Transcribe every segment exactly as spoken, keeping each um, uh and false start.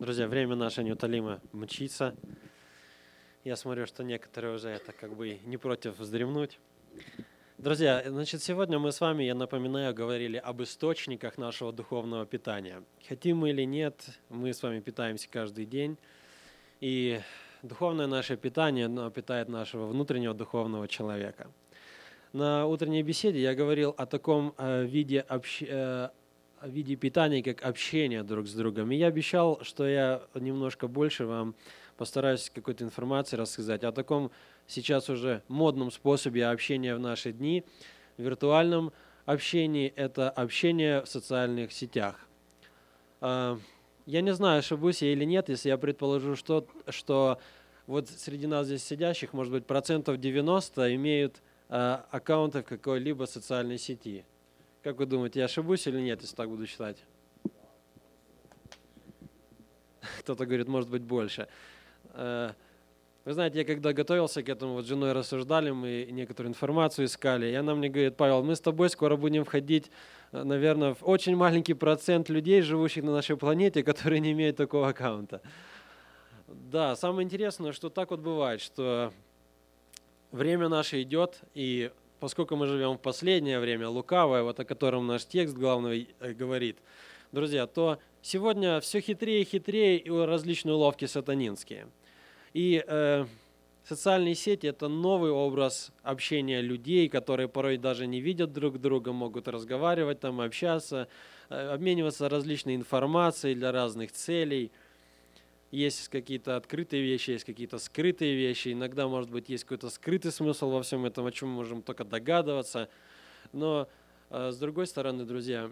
Друзья, время наше неутолимо мчится. Я смотрю, что некоторые уже это как бы не против вздремнуть. Друзья, значит, сегодня мы с вами, я напоминаю, говорили об источниках нашего духовного питания. Хотим мы или нет, мы с вами питаемся каждый день. И духовное наше питание, оно питает нашего внутреннего духовного человека. На утренней беседе я говорил о таком э, виде общения, в виде питания, как общение друг с другом. И я обещал, что я немножко больше вам постараюсь какой-то информации рассказать о таком сейчас уже модном способе общения в наши дни, виртуальном общении, это общение в социальных сетях. Я не знаю, ошибусь я или нет, если я предположу, что, что вот среди нас здесь сидящих, может быть, процентов девяносто имеют аккаунты в какой-либо социальной сети. Как вы думаете, я ошибусь или нет, если так буду считать? Кто-то говорит, может быть, больше. Вы знаете, я когда готовился к этому, вот с женой рассуждали, мы некоторую информацию искали, и она мне говорит: Павел, мы с тобой скоро будем входить, наверное, в очень маленький процент людей, живущих на нашей планете, которые не имеют такого аккаунта. Да, самое интересное, что так вот бывает, что время наше идет, и поскольку мы живем в последнее время, лукавое, вот о котором наш текст главный говорит, друзья, то сегодня все хитрее и хитрее и различные уловки сатанинские. И э, социальные сети – это новый образ общения людей, которые порой даже не видят друг друга, могут разговаривать, там, общаться, э, обмениваться различной информацией для разных целей. Есть какие-то открытые вещи, есть какие-то скрытые вещи. Иногда, может быть, есть какой-то скрытый смысл во всем этом, о чем мы можем только догадываться. Но, э, с другой стороны, друзья,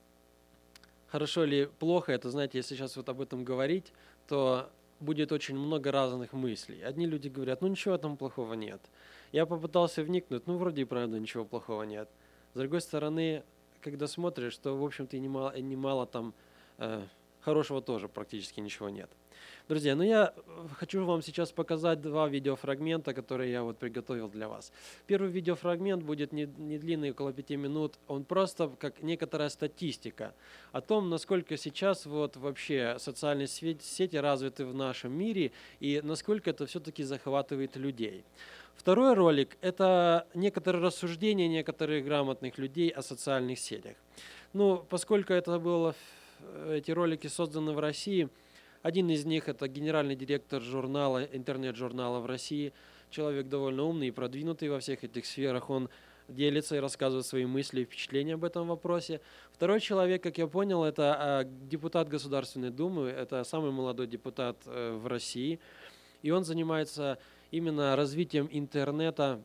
хорошо или плохо, это, знаете, если сейчас вот об этом говорить, то будет очень много разных мыслей. Одни люди говорят, ну ничего там плохого нет. Я попытался вникнуть, ну вроде и правда ничего плохого нет. С другой стороны, когда смотришь, то, в общем-то, и немало, и немало там э, хорошего тоже практически ничего нет. Друзья, ну я хочу вам сейчас показать два видеофрагмента, которые я вот приготовил для вас. Первый видеофрагмент будет не, не длинный, около пяти минут. Он просто как некоторая статистика о том, насколько сейчас вот вообще социальные сети развиты в нашем мире и насколько это все-таки захватывает людей. Второй ролик – это некоторые рассуждения некоторых грамотных людей о социальных сетях. Ну, поскольку это было, эти ролики созданы в России, один из них – это генеральный директор журнала, интернет-журнала в России, человек довольно умный и продвинутый во всех этих сферах. Он делится и рассказывает свои мысли и впечатления об этом вопросе. Второй человек, как я понял, это депутат Государственной Думы, это самый молодой депутат в России. И он занимается именно развитием интернета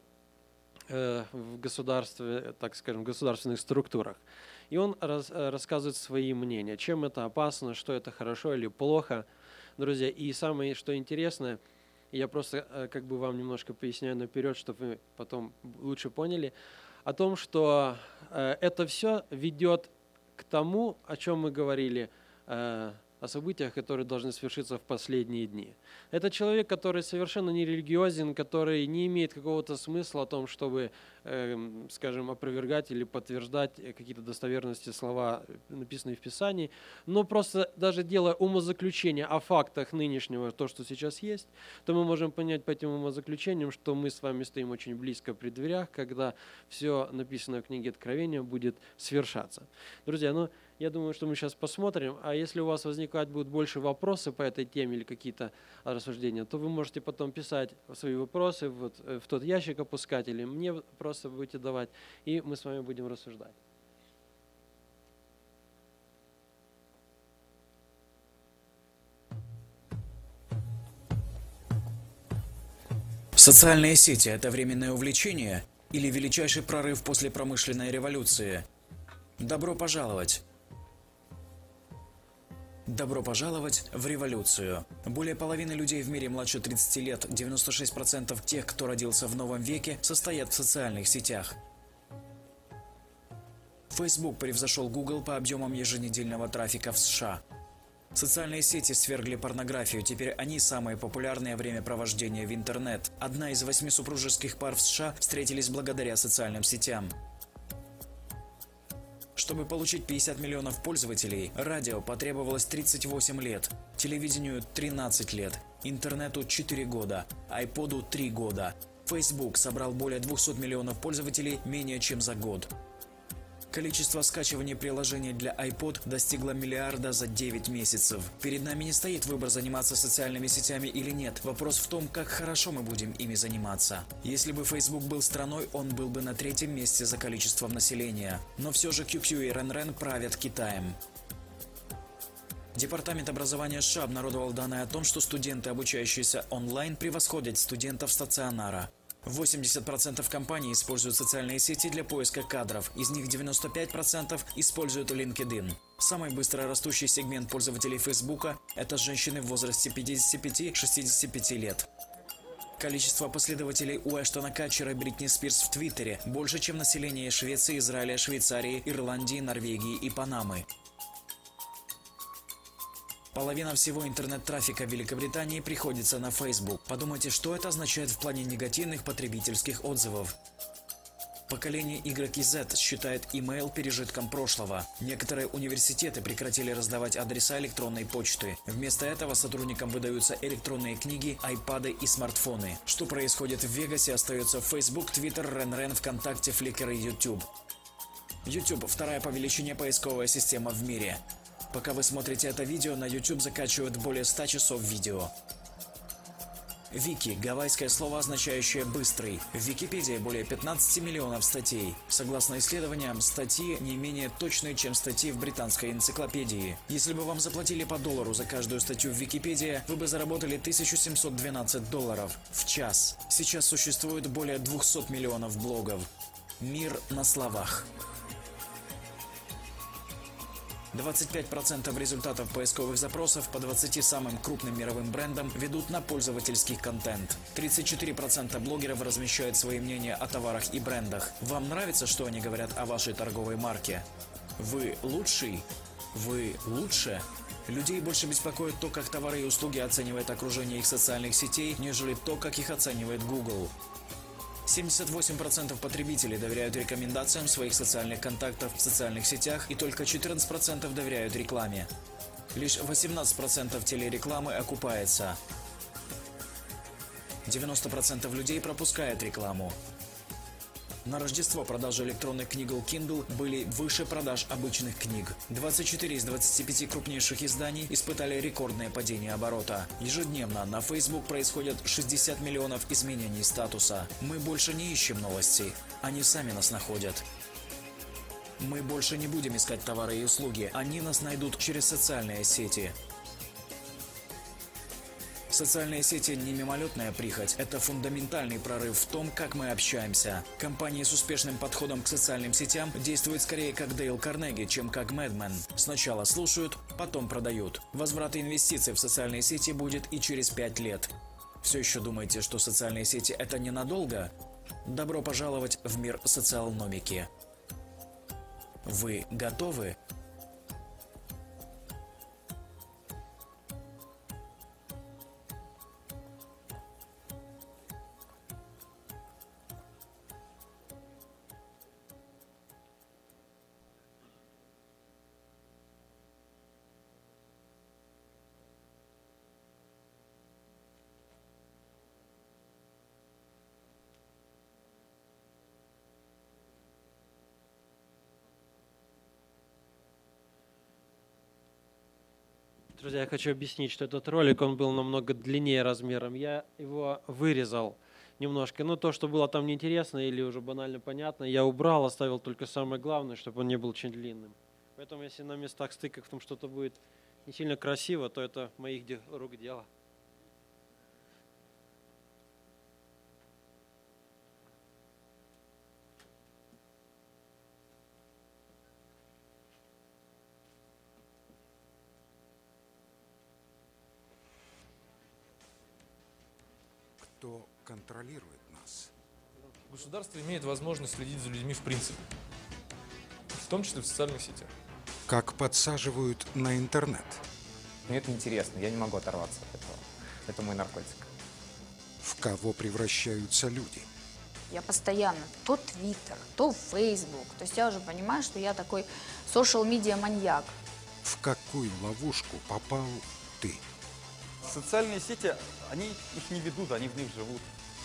в государстве, так скажем, в государственных структурах. И он рас, рассказывает свои мнения, чем это опасно, что это хорошо или плохо. Друзья, и самое, что интересно, я просто как бы вам немножко поясняю наперед, чтобы вы потом лучше поняли, о том, что это все ведет к тому, о чем мы говорили, о событиях, которые должны свершиться в последние дни. Это человек, который совершенно не религиозен, который не имеет какого-то смысла о том, чтобы, э, скажем, опровергать или подтверждать какие-то достоверности слова, написанные в Писании, но просто даже делая умозаключение о фактах нынешнего, то, что сейчас есть, то мы можем понять по этим умозаключениям, что мы с вами стоим очень близко при дверях, когда все написанное в книге Откровения будет свершаться. Друзья, ну, я думаю, что мы сейчас посмотрим, а если у вас возникать будут больше вопросы по этой теме или какие-то рассуждения, то вы можете потом писать свои вопросы, вот, в тот ящик опускать или мне просто будете давать, и мы с вами будем рассуждать. Социальные сети – это временное увлечение или величайший прорыв после промышленной революции? Добро пожаловать! Добро пожаловать в революцию. Более половины людей в мире младше тридцати лет, девяносто шесть процентов тех, кто родился в новом веке, состоят в социальных сетях. Facebook превзошел Google по объемам еженедельного трафика в США. Социальные сети свергли порнографию, теперь они самое популярное времяпровождение в интернет. Одна из восьми супружеских пар в США встретились благодаря социальным сетям. Чтобы получить пятьдесят миллионов пользователей, радио потребовалось тридцать восемь лет, телевидению тринадцать лет, интернету четыре года, айподу три года. Facebook собрал более двухсот миллионов пользователей менее чем за год. Количество скачиваний приложений для iPod достигло миллиарда за девять месяцев. Перед нами не стоит выбор, заниматься социальными сетями или нет. Вопрос в том, как хорошо мы будем ими заниматься. Если бы Facebook был страной, он был бы на третьем месте за количеством населения. Но все же кью кью и Рен-Рен правят Китаем. Департамент образования США обнародовал данные о том, что студенты, обучающиеся онлайн, превосходят студентов стационара. восемьдесят процентов компаний используют социальные сети для поиска кадров, из них девяносто пять процентов используют LinkedIn. Самый быстро растущий сегмент пользователей Facebook – это женщины в возрасте пятидесяти пяти - шестидесяти пяти лет. Количество последователей у Эштона Катчера и Бритни Спирс в Твиттере больше, чем население Швеции, Израиля, Швейцарии, Ирландии, Норвегии и Панамы. Половина всего интернет-трафика в Великобритании приходится на Facebook. Подумайте, что это означает в плане негативных потребительских отзывов. Поколение Y и Z считает имейл пережитком прошлого. Некоторые университеты прекратили раздавать адреса электронной почты. Вместо этого сотрудникам выдаются электронные книги, айпады и смартфоны. Что происходит в Вегасе, остается в Facebook, Twitter, Рен-Рен, ВКонтакте, Flickr и YouTube. YouTube – вторая по величине поисковая система в мире. Пока вы смотрите это видео, на YouTube закачивают более ста часов видео. Вики – гавайское слово, означающее «быстрый». В Википедии более пятнадцати миллионов статей. Согласно исследованиям, статьи не менее точные, чем статьи в британской энциклопедии. Если бы вам заплатили по доллару за каждую статью в Википедии, вы бы заработали тысячу семьсот двенадцать долларов в час. Сейчас существует более двухсот миллионов блогов. Мир на словах. двадцать пять процентов результатов поисковых запросов по двадцати самым крупным мировым брендам ведут на пользовательский контент. тридцать четыре процента блогеров размещают свои мнения о товарах и брендах. Вам нравится, что они говорят о вашей торговой марке? Вы лучший? Вы лучше? Людей больше беспокоит то, как товары и услуги оценивает окружение их социальных сетей, нежели то, как их оценивает Google. семьдесят восемь процентов потребителей доверяют рекомендациям своих социальных контактов в социальных сетях и только четырнадцать процентов доверяют рекламе. Лишь восемнадцать процентов телерекламы окупается. девяносто процентов людей пропускают рекламу. На Рождество продажи электронных книг Kindle были выше продаж обычных книг. двадцать четыре из двадцати пяти крупнейших изданий испытали рекордное падение оборота. Ежедневно на Facebook происходят шестьдесят миллионов изменений статуса. Мы больше не ищем новости, они сами нас находят. Мы больше не будем искать товары и услуги, они нас найдут через социальные сети. Социальные сети не мимолетная прихоть, это фундаментальный прорыв в том, как мы общаемся. Компании с успешным подходом к социальным сетям действуют скорее как Дейл Карнеги, чем как Мэдмен. Сначала слушают, потом продают. Возврат инвестиций в социальные сети будет и через пять лет. Все еще думаете, что социальные сети – это ненадолго? Добро пожаловать в мир социалномики. Вы готовы? Друзья, я хочу объяснить, что этот ролик, он был намного длиннее размером. Я его вырезал немножко. Ну, то, что было там неинтересно или уже банально понятно, я убрал, оставил только самое главное, чтобы он не был очень длинным. Поэтому, если на местах стыков там что-то будет не сильно красиво, то это моих де- рук дело. Кто контролирует нас? Государство имеет возможность следить за людьми в принципе, в том числе в социальных сетях. Как подсаживают на интернет? Мне это интересно, я не могу оторваться от этого. Это мой наркотик. В кого превращаются люди? Я постоянно то Твиттер, то Фейсбук. То есть я уже понимаю, что я такой social-медиа-маньяк. В какую ловушку попал ты? Социальные сети, они их не ведут, они в них живут.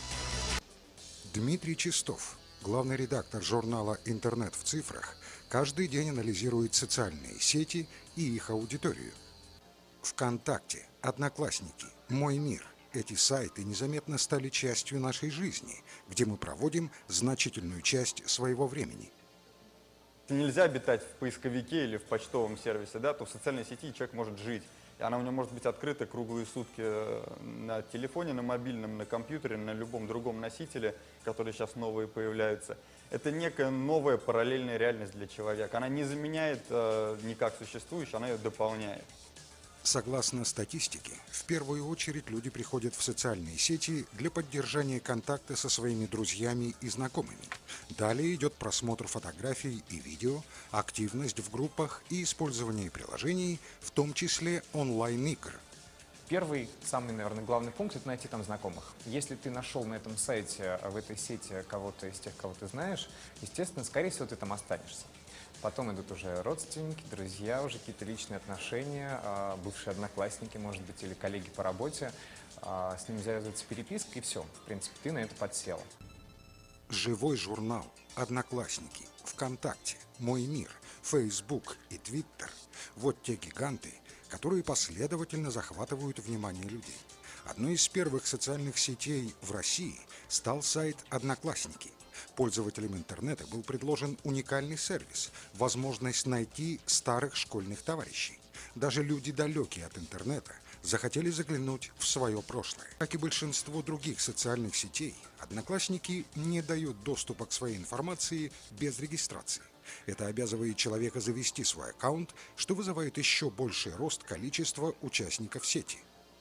Дмитрий Чистов, главный редактор журнала «Интернет в цифрах», каждый день анализирует социальные сети и их аудиторию. ВКонтакте, Одноклассники, Мой мир – эти сайты незаметно стали частью нашей жизни, где мы проводим значительную часть своего времени. Нельзя обитать в поисковике или в почтовом сервисе, да, то в социальной сети человек может жить. И она у него может быть открыта круглые сутки на телефоне, на мобильном, на компьютере, на любом другом носителе, которые сейчас новые появляются. Это некая новая параллельная реальность для человека. Она не заменяет э, никак существующую, она ее дополняет. Согласно статистике, в первую очередь люди приходят в социальные сети для поддержания контакта со своими друзьями и знакомыми. Далее идет просмотр фотографий и видео, активность в группах и использование приложений, в том числе онлайн-игр. Первый, самый, наверное, главный пункт – это найти там знакомых. Если ты нашел на этом сайте, в этой сети кого-то из тех, кого ты знаешь, естественно, скорее всего, ты там останешься. Потом идут уже родственники, друзья, уже какие-то личные отношения, бывшие одноклассники, может быть, или коллеги по работе. С ними завязывается переписка, и все. В принципе, ты на это подсел. Живой журнал, Одноклассники, ВКонтакте, Мой мир, Фейсбук и Твиттер – вот те гиганты, которые последовательно захватывают внимание людей. Одной из первых социальных сетей в России стал сайт «Одноклассники». Пользователям интернета был предложен уникальный сервис – возможность найти старых школьных товарищей. Даже люди, далекие от интернета, захотели заглянуть в свое прошлое. Как и большинство других социальных сетей, Одноклассники не дают доступа к своей информации без регистрации. Это обязывает человека завести свой аккаунт, что вызывает еще больший рост количества участников сети.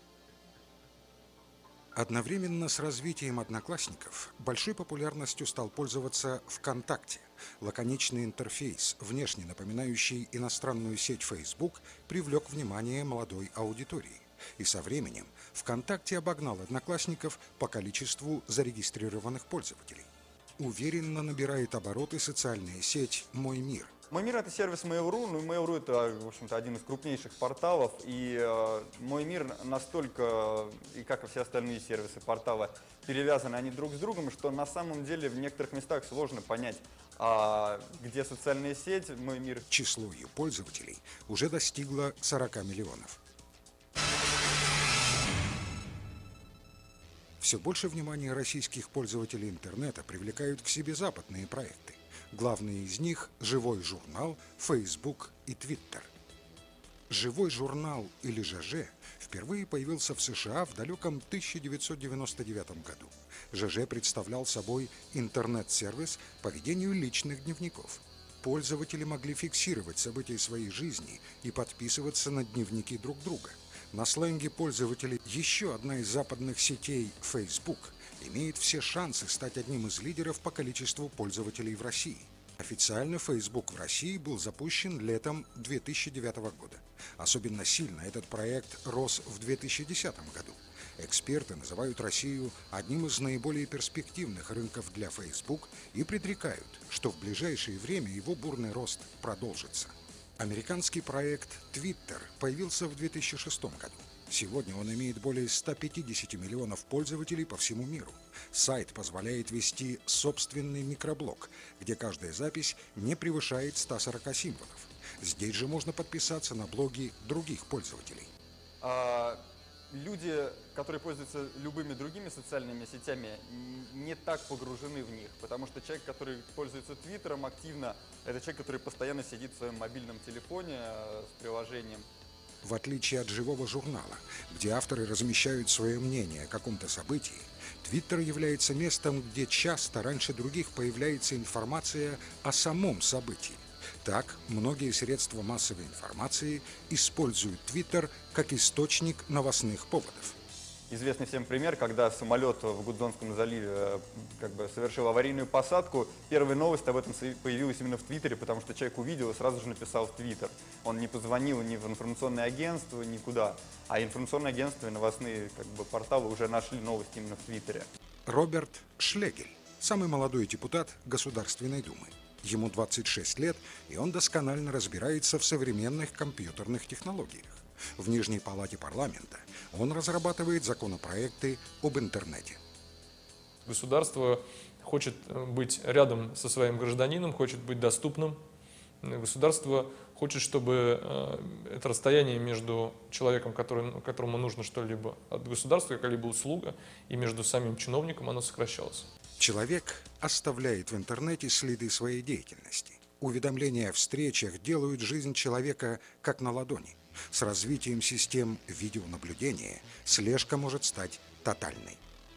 Одновременно с развитием Одноклассников большой популярностью стал пользоваться ВКонтакте. Лаконичный интерфейс, внешне напоминающий иностранную сеть Facebook, привлек внимание молодой аудитории. И со временем ВКонтакте обогнал Одноклассников по количеству зарегистрированных пользователей. Уверенно набирает обороты социальная сеть «Мой мир». Мой мир — это сервис Mail.ru, ну и Mail.ru — это, в общем-то, один из крупнейших порталов, и э, Мой мир настолько, и как и все остальные сервисы портала, перевязаны они друг с другом, что на самом деле в некоторых местах сложно понять, а где социальная сеть, Мой мир. Число ее пользователей уже достигло сорока миллионов. Все больше внимания российских пользователей интернета привлекают к себе западные проекты. Главные из них – «Живой журнал», Facebook и Twitter. «Живой журнал» или «ЖЖ» впервые появился в США в далеком тысяча девятьсот девяносто девятом году. ЖЖ представлял собой интернет-сервис по ведению личных дневников. Пользователи могли фиксировать события своей жизни и подписываться на дневники друг друга. На сленге пользователей еще одна из западных сетей Facebook имеет все шансы стать одним из лидеров по количеству пользователей в России. Официально Facebook в России был запущен летом две тысячи девятого года. Особенно сильно этот проект рос в две тысячи десятом году. Эксперты называют Россию одним из наиболее перспективных рынков для Facebook и предрекают, что в ближайшее время его бурный рост продолжится. Американский проект Twitter появился в две тысячи шестом году. Сегодня он имеет более ста пятидесяти миллионов пользователей по всему миру. Сайт позволяет вести собственный микроблог, где каждая запись не превышает ста сорока символов. Здесь же можно подписаться на блоги других пользователей. А, люди, которые пользуются любыми другими социальными сетями, не так погружены в них, потому что человек, который пользуется Твиттером активно, это человек, который постоянно сидит в своем мобильном телефоне э, с приложением. В отличие от живого журнала, где авторы размещают свое мнение о каком-то событии, Твиттер является местом, где часто раньше других появляется информация о самом событии. Так, многие средства массовой информации используют Твиттер как источник новостных поводов. Известный всем пример, когда самолет в Гудзонском заливе как бы совершил аварийную посадку, первая новость об этом появилась именно в Твиттере, потому что человек увидел и сразу же написал в Твиттер. Он не позвонил ни в информационное агентство, никуда, а информационное агентство и новостные как бы, порталы уже нашли новости именно в Твиттере. Роберт Шлегель, самый молодой депутат Государственной Думы. Ему двадцать шесть лет, и он досконально разбирается в современных компьютерных технологиях. В Нижней палате парламента он разрабатывает законопроекты об интернете. Государство хочет быть рядом со своим гражданином, хочет быть доступным. Государство хочет, чтобы это расстояние между человеком, который, которому нужно что-либо от государства, какая-либо услуга, и между самим чиновником, оно сокращалось. Человек оставляет в интернете следы своей деятельности. Уведомления о встречах делают жизнь человека как на ладони. С развитием систем видеонаблюдения слежка может стать тотальной.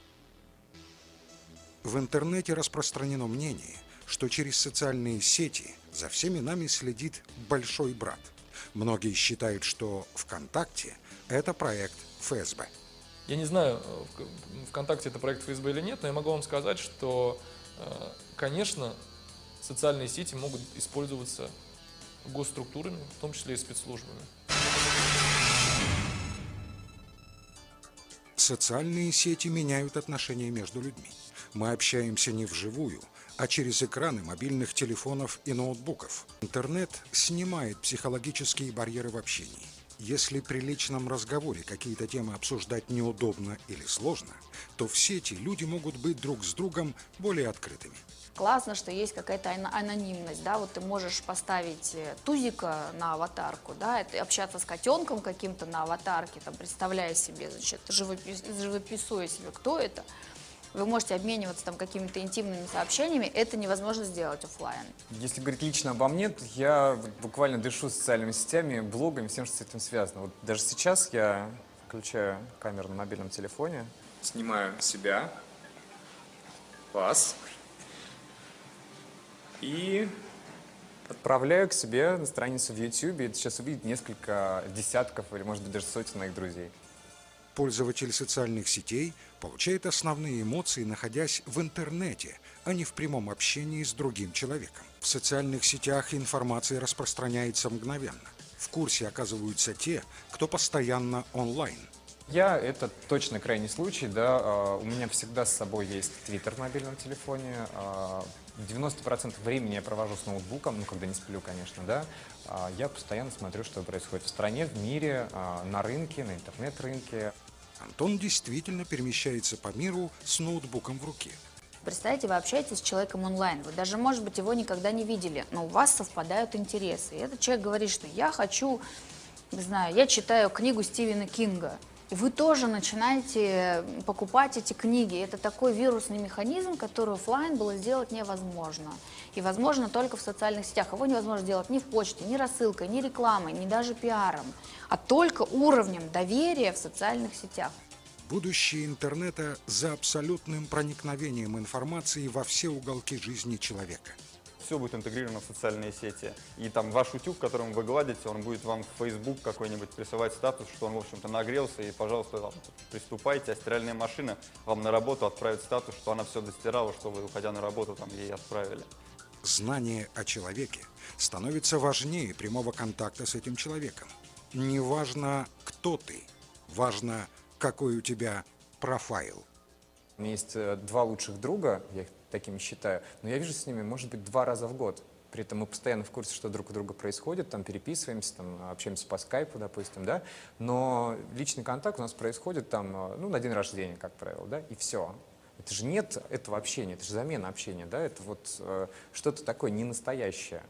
В интернете распространено мнение, что через социальные сети за всеми нами следит большой брат. Многие считают, что ВКонтакте – это проект эф эс бэ. Я не знаю, ВКонтакте это проект эф эс бэ или нет, но я могу вам сказать, что, конечно, социальные сети могут использоваться госструктурами, в том числе и спецслужбами. Социальные сети меняют отношения между людьми. Мы общаемся не вживую, а через экраны мобильных телефонов и ноутбуков. Интернет снимает психологические барьеры в общении. Если при личном разговоре какие-то темы обсуждать неудобно или сложно, то в сети люди могут быть друг с другом более открытыми. Классно, что есть какая-то анонимность, да, вот ты можешь поставить тузика на аватарку, да, и общаться с котенком каким-то на аватарке, там, представляя себе, значит, живопис, живописуя себе, кто это. Вы можете обмениваться там какими-то интимными сообщениями, это невозможно сделать офлайн. Если говорить лично обо мне, то я буквально дышу социальными сетями, блогами, всем, что с этим связано. Вот даже сейчас я включаю камеру на мобильном телефоне, снимаю себя, вас и отправляю к себе на страницу в YouTube. Это сейчас увидит несколько десятков или, может быть, даже сотен моих друзей. Пользователь социальных сетей получает основные эмоции, находясь в интернете, а не в прямом общении с другим человеком. В социальных сетях информация распространяется мгновенно. В курсе оказываются те, кто постоянно онлайн. Я, это точно крайний случай, да, у меня всегда с собой есть Twitter в мобильном телефоне, девяносто процентов времени я провожу с ноутбуком, ну, когда не сплю, конечно, да, я постоянно смотрю, что происходит в стране, в мире, на рынке, на интернет-рынке. Антон действительно перемещается по миру с ноутбуком в руке. Представьте, вы общаетесь с человеком онлайн, вы даже, может быть, его никогда не видели, но у вас совпадают интересы. И этот человек говорит, что я хочу, не знаю, я читаю книгу Стивена Кинга. И вы тоже начинаете покупать эти книги. Это такой вирусный механизм, который офлайн было сделать невозможно. И возможно только в социальных сетях. Его невозможно сделать ни в почте, ни рассылкой, ни рекламой, ни даже пиаром, а только уровнем доверия в социальных сетях. Будущее интернета за абсолютным проникновением информации во все уголки жизни человека. Все будет интегрировано в социальные сети. И там ваш утюг, которым вы гладите, он будет вам в Facebook какой-нибудь присылать статус, что он, в общем-то, нагрелся, и, пожалуйста, вам приступайте. А стиральная машина вам на работу отправит статус, что она все достирала, что вы, уходя на работу, там ей отправили. Знание о человеке становится важнее прямого контакта с этим человеком. Не важно, кто ты, важно, какой у тебя профайл. У меня есть два лучших друга, я их такими считаю, но я вижу с ними, может быть, два раза в год. При этом мы постоянно в курсе, что друг у друга происходит, там переписываемся, там, общаемся по скайпу, допустим, да, но личный контакт у нас происходит там, ну, на день рождения, как правило, да, и все. Это же нет этого общения, это же замена общения, да, это вот э, что-то такое ненастоящее.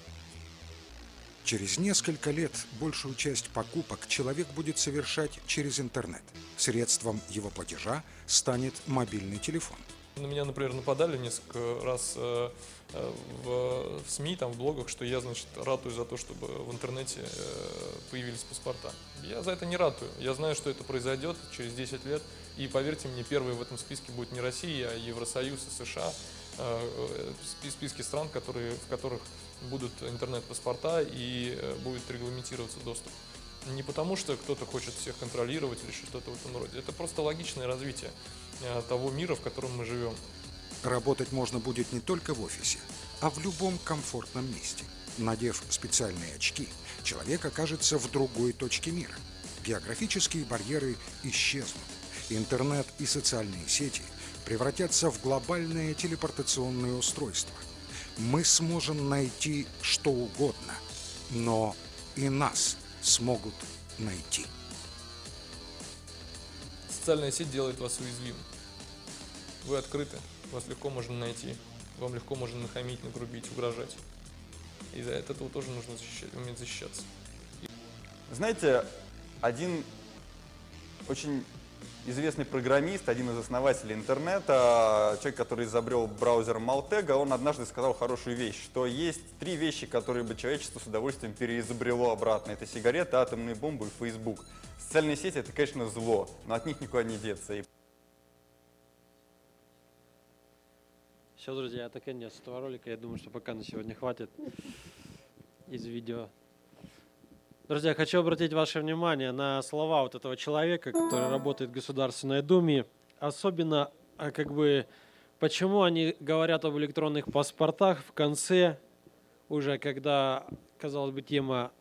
Через несколько лет большую часть покупок человек будет совершать через интернет. Средством его платежа станет мобильный телефон. На меня, например, нападали несколько раз э, э, в, в СМИ, там, в блогах, что я, значит, ратую за то, чтобы в интернете э, появились паспорта. Я за это не ратую. Я знаю, что это произойдет через десять лет. И поверьте мне, первой в этом списке будет не Россия, а Евросоюз и США. Э, э, списки стран, которые, в которых будут интернет-паспорта и э, будет регламентироваться доступ. Не потому, что кто-то хочет всех контролировать или что-то в этом роде. Это просто логичное развитие того мира, в котором мы живем. Работать можно будет не только в офисе, а в любом комфортном месте. Надев специальные очки, человек окажется в другой точке мира. Географические барьеры исчезнут. Интернет и социальные сети превратятся в глобальное телепортационное устройство. Мы сможем найти что угодно, но и нас смогут найти. Социальная сеть делает вас уязвимым. Вы открыты, вас легко можно найти, вам легко можно нахамить, нагрубить, угрожать. И от этого тоже нужно защищать, уметь защищаться. Знаете, один очень известный программист, один из основателей интернета, человек, который изобрел браузер Mauteга, он однажды сказал хорошую вещь, что есть три вещи, которые бы человечество с удовольствием переизобрело обратно. Это сигареты, атомные бомбы и Facebook. Социальные сети — это, конечно, зло, но от них никуда не деться. И Все, друзья, это конец этого ролика. Я думаю, что пока на сегодня хватит из видео. Друзья, хочу обратить ваше внимание на слова вот этого человека, который работает в Государственной Думе. Особенно, а, как бы, почему они говорят об электронных паспортах в конце, уже когда, казалось бы, тема,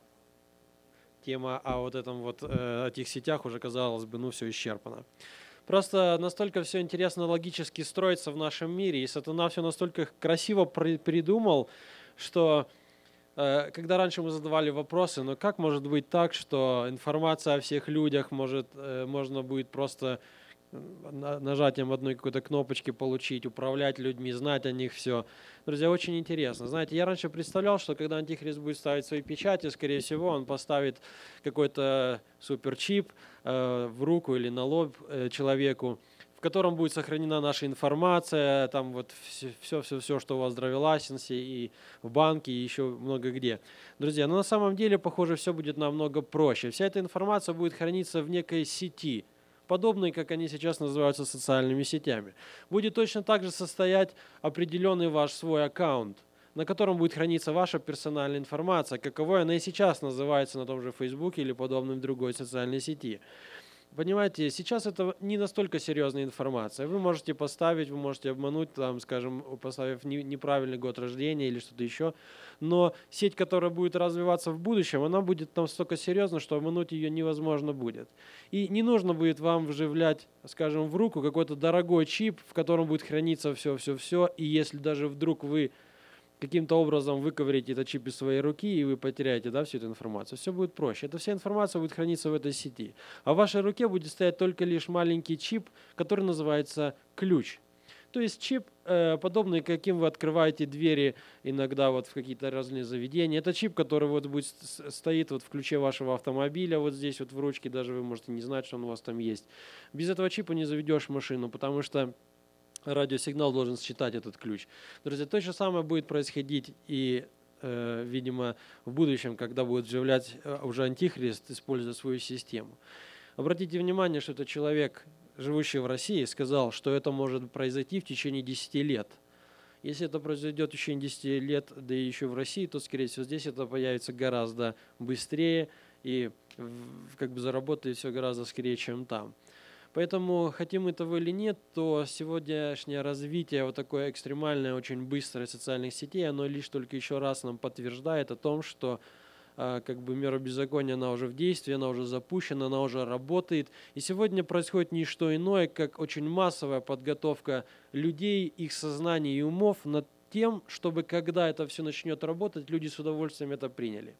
тема о вот этом вот, э, этих сетях уже, казалось бы, ну, все исчерпано. Просто настолько все интересно логически строится в нашем мире, и сатана все настолько красиво придумал, что э, когда раньше мы задавали вопросы, ну как может быть так, что информация о всех людях может, э, можно будет просто нажатием одной какой-то кнопочки получить, управлять людьми, знать о них все. Друзья, очень интересно. Знаете, я раньше представлял, что когда Антихрист будет ставить свои печати, скорее всего, он поставит какой-то суперчип э, в руку или на лоб э, человеку, в котором будет сохранена наша информация, там вот все-все-все, что у вас в драйвелайсенсе и в банке, и еще много где. Друзья, но на самом деле, похоже, все будет намного проще. Вся эта информация будет храниться в некой сети, подобные, как они сейчас называются, социальными сетями. Будет точно так же состоять определенный ваш свой аккаунт, на котором будет храниться ваша персональная информация, каковой она и сейчас называется на том же Фейсбуке или подобной другой социальной сети. Понимаете, сейчас это не настолько серьезная информация. Вы можете поставить, вы можете обмануть, там, скажем, поставив неправильный год рождения или что-то еще. Но сеть, которая будет развиваться в будущем, она будет настолько серьезна, что обмануть ее невозможно будет. И не нужно будет вам вживлять, скажем, в руку какой-то дорогой чип, в котором будет храниться все-все-все. И если даже вдруг вы каким-то образом выковырите этот чип из своей руки, и вы потеряете, да, всю эту информацию. Все будет проще. Эта вся информация будет храниться в этой сети. А в вашей руке будет стоять только лишь маленький чип, который называется ключ. То есть чип, э, подобный, каким вы открываете двери иногда вот в какие-то разные заведения. Это чип, который вот будет, стоит вот в ключе вашего автомобиля, вот здесь вот в ручке, даже вы можете не знать, что он у вас там есть. Без этого чипа не заведешь машину, потому что радиосигнал должен считать этот ключ. Друзья, то же самое будет происходить и, э, видимо, в будущем, когда будет вживлять э, уже Антихрист, используя свою систему. Обратите внимание, что это человек, живущий в России, сказал, что это может произойти в течение десяти лет. Если это произойдет в течение десяти лет, да и еще в России, то, скорее всего, здесь это появится гораздо быстрее и как бы заработает все гораздо скорее, чем там. Поэтому, хотим мы того или нет, то сегодняшнее развитие вот такое экстремальное, очень быстрое социальных сетей, оно лишь только еще раз нам подтверждает о том, что э, как бы мера беззакония, она уже в действии, она уже запущена, она уже работает. И сегодня происходит не что иное, как очень массовая подготовка людей, их сознаний и умов над тем, чтобы когда это все начнет работать, люди с удовольствием это приняли.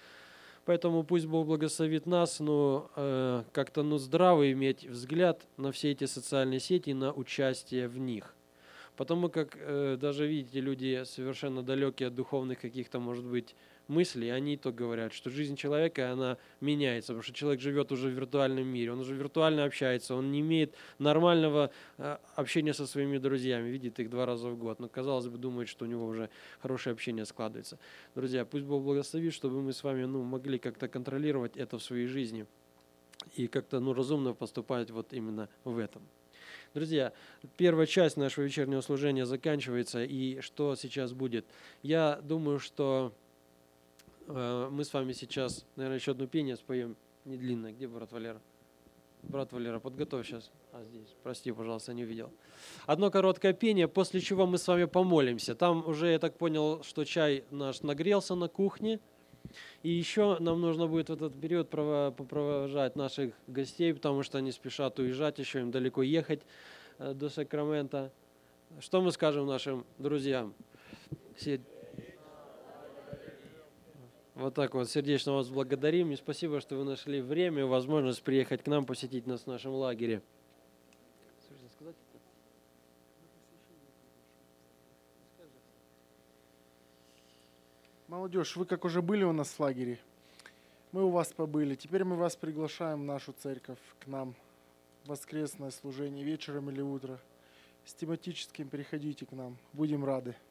Поэтому пусть Бог благословит нас, но э, как-то ну, здраво иметь взгляд на все эти социальные сети и на участие в них. Потому как э, даже, видите, люди совершенно далекие от духовных каких-то, может быть, мыслей, они то говорят, что жизнь человека, она меняется, потому что человек живет уже в виртуальном мире, он уже виртуально общается, он не имеет нормального э, общения со своими друзьями, видит их два раза в год, но, казалось бы, думает, что у него уже хорошее общение складывается. Друзья, пусть Бог благословит, чтобы мы с вами ну, могли как-то контролировать это в своей жизни и как-то ну, разумно поступать вот именно в этом. Друзья, первая часть нашего вечернего служения заканчивается, и что сейчас будет? Я думаю, что э, мы с вами сейчас, наверное, еще одно пение споем, не длинное. Где брат Валера? Брат Валера, подготовь сейчас. А, здесь. Прости, пожалуйста, не увидел. Одно короткое пение, после чего мы с вами помолимся. Там уже, я так понял, что чай наш нагрелся на кухне. И еще нам нужно будет в этот период попровожать наших гостей, потому что они спешат уезжать, еще им далеко ехать. э, до Сакрамента. Что мы скажем нашим друзьям? Се- Вот так вот сердечно вас благодарим и спасибо, что вы нашли время и возможность приехать к нам, посетить нас в нашем лагере. Сложно сказать это? Молодежь, вы как уже были у нас в лагере, мы у вас побыли. Теперь мы вас приглашаем в нашу церковь, к нам, в воскресное служение, вечером или утром. С тематическим приходите к нам, будем рады.